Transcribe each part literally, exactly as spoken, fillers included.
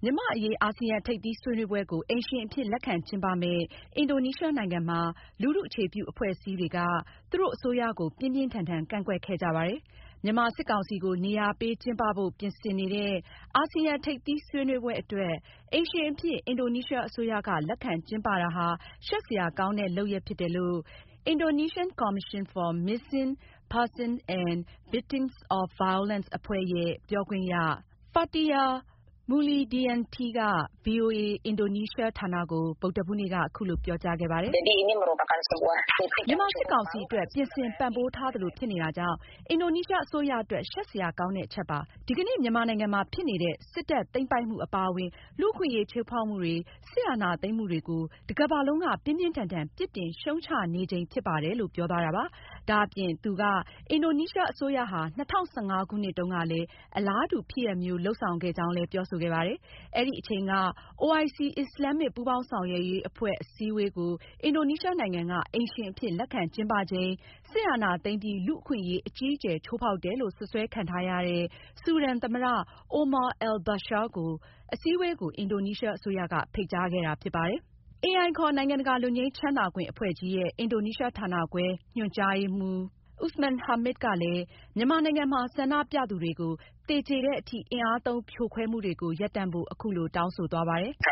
မြန်မာ့အရေးအာဆီယံထိပ်သီးဆွေးနွေးပွဲကိုအိမ်ရှင်အဖြစ်လက်ခံကျင်းပမယ့်အင်ဒိုနီးရှားနိုင်ငံမှာလူထုအခြေပြုအဖွဲ့အစည်းတွေကသူတို့အစိုးရကိုပြင်းပြင်းထန်ထန်ကန့်ကွက်ခဲ့ကြပါတယ်။မြန်မာစစ်ကောင်စီကိုနေရာပေးကျင်းပဖို့ပြင်ဆင်နေတဲ့အာဆီယံထိပ်သီးဆွေးနွေးပွဲအတွက်အိမ်ရှင်အဖြစ်အင်ဒိုနီးရှားအစိုးရကလက်ခံကျင်းပတာဟာရှက်စရာကောင်းတဲ့လုပ်ရပ်ဖြစ်တယ်လို့ Indonesian Commission for Missing Persons and Victims of Violence အဖွဲ့ရဲ့ပြောခွင့်ရ Fatia Maulidiyanti က ဗွီအိုအေအင်ဒိုနီးရှားဌာနကိုဗုဒ္ဓဟူးနေ့ကအခုလိုပြောကြားခဲ့ပါတယ်။ မြန်မာစစ်ကောင်စီအတွက်ပြင်ဆင်ပံ့ပိုးထားသလိုဖြစ်နေတာကြောင့်အင်ဒိုနီးရှားအစိုးရအတွက်ရှက်စရာကောင်းတဲ့အချက်ပါ။ဒီကနေ့မြန်မာနိုင်ငံမှာဖြစ်နေတဲ့စစ်တပ်သိမ်းပိုက်မှုအပါအဝင်လူ့အခွင့်အရေးချိုးဖောက်မှုတွေစစ်အာဏာသိမ်းမှုတွေကိုတကမ္ဘာလုံးကပြင်းပြင်းထန်ထန်ပြစ်တင်ရှုံ့ချနေချိန်ဖြစ်ပါတယ်လို့ပြောသွားတာပါ။ဒါအပြင်သူကအင်ဒိုနီးရှားအစိုးရဟာ၂၀၁၅ခုနှစ်တုန်းကလည်းအလားတူဖြစ်ရပ်မျိုးလုပ်ဆောင်ခဲ့ကြောင်းလည်းပြောဆိုခဲ့ပါတယ်။အဲဒီအချိန်က အိုအိုင်စီ အစ္စလာမ်မစ်ပူးပေါင်းဆောင်ရွက်ရေးအဖွဲ့အစည်းအဝေးကိုအင်ဒိုနီးရှားနိုင်ငံကအိမ်ရှင်အဖြစ်လက်ခံကျင်းပချိန်စစ်အာဏာသိမ်းပြီးလူ့အခွင့်အရေးအကြီးအကျယ်ချိုးဖောက်တယ်လို့စွပ်စွဲခံထားရတဲ့ဆူဒန်သမ္မတ Omar al-Bashir ကိုအစည်းအဝေးကိုအင်ဒိုနီးရှားအစိုးရကဖိတ်ကြားခဲ့တာဖြစ်ပါတယ်။ အေအိုင် ခေါ်နိုင်ငံတကာလွတ်ငြိမ်းချမ်းသာခွင့်အဖွဲ့ကြီးရဲ့အင်ဒိုနီးရှားဌာနခွဲညွှန်ကြားရေးမှူးUsman Hamid ကလည်းမြန်မာနိုင်ငံမှာဆန္ဒပြသူတွေကိုသေကျေတဲ့အထိအင်အားသုံးဖြိုခွဲမှုတွေကိုရပ်တန့်ဖို့အခုလိုတောင်းဆိုသွားပါတယ်။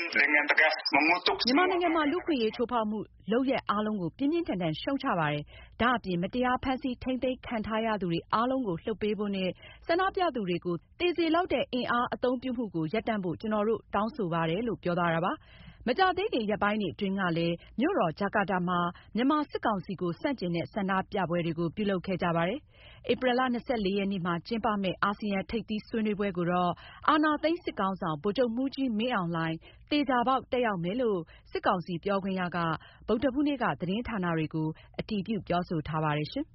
မြန်မာနိုင်ငံမှာလူ့အခွင့်အရေးချိုးဖောက်မှုလုပ်ရပ်အားလုံးကိုပြင်းပြင်းထန်ထန်ရှုံ့ချပါတယ်။ဒါအပြင်မတရားဖမ်းဆီးထိန်းသိမ်းခံထားရသူတွေအားလုံးကိုလွှတ်ပေးဖို့နဲ့ဆန္ဒပြသူတွေကိုသေစေလောက်တဲ့အင်အားအသုံးပြုမှုကိုရပ်တန့်ဖို့ကျနော်တို့တောင်းဆိုပါတယ်လို့ပြောသွားတာပါ။မကြာသေးခင်ရက်ပိုင်းတွေအတွင်းကလည်းမြို့တော်ဂျာကာတာမှာမြန်မာစစ်ကောင်စီကိုဆန့်ကျင်တဲ့ဆန္ဒပြပွဲတွေကိုပြုလုပ်ခဲ့ကြပါတယ်။ဧပြီလ ၂၄ ရက်နေ့မှာကျင်းပမယ့်အာဆီယံထိပ်သီးဆွေးနွေးပွဲကိုတော့အာဏာသိမ်းစစ်ခေါင်းဆောင်ဗိုလ်ချုပ်မှူးကြီးမင်းအောင်လှိုင်သေချာပေါက်တက်ရောက်မယ်လို့စစ်ကောင်စီပြောခွင့်ရကဗုဒ္ဓဟူးနေ့ကသတင်းဌာနတွေကိုအတည်ပြုပြောဆိုထားပါတယ်ရှင်